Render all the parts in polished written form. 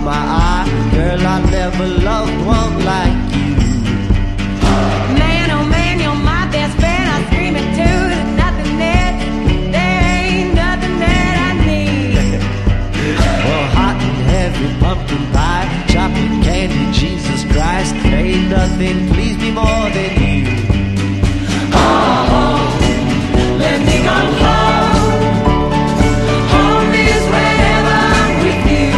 my eye. Girl, I never loved one like you. Man, oh man, you're my best friend. I scream it too. There's nothing that, there ain't nothing that I need. Well, hot and heavy pumpkin pie, chocolate candy, Jesus Christ, ain't nothing please me more than you. Oh, let me go home. Home is wherever I'm with you.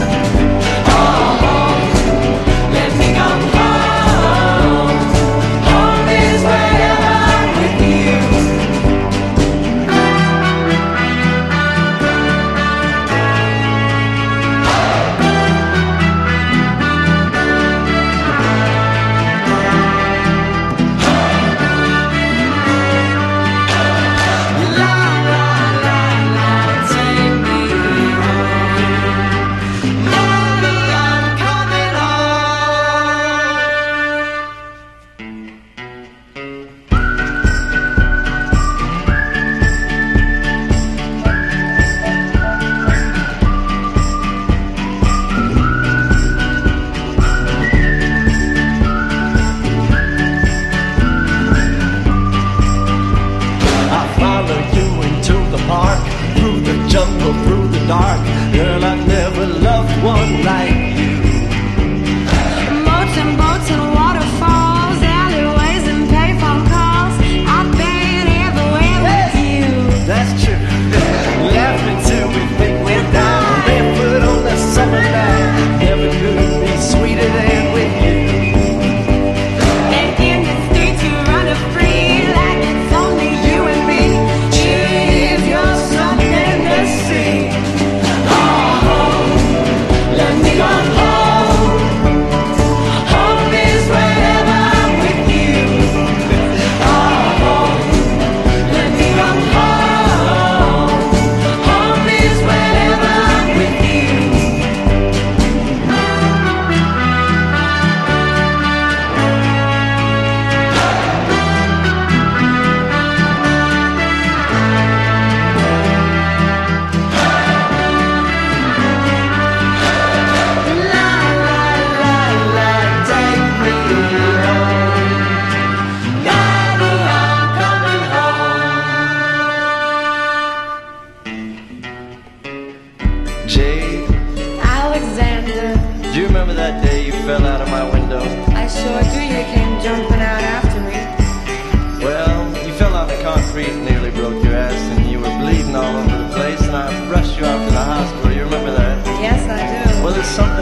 Oh, let me go home. Home is wherever I'm with you. Jungle through the dark, girl, I never loved one like you. Boats and boats and waterfalls, alleyways and payphone calls. I've been everywhere with you. That's true. Laughing till we think we're down, barefoot on the summer night. Never could be sweeter than with you. And in the streets you run free like it's only you and me. If you're something to see. Oh, let me go home. Home is wherever I'm with you. Oh, let me go home. Home is wherever I'm with you. Jade, Alexander, do you remember that day you fell out of my window? I sure do. You came jumping out after me. Well, you fell on the concrete and nearly broke your ass, and you were bleeding all over the place, and I rushed you out to the hospital. You remember that? Yes, I do. Well, there's something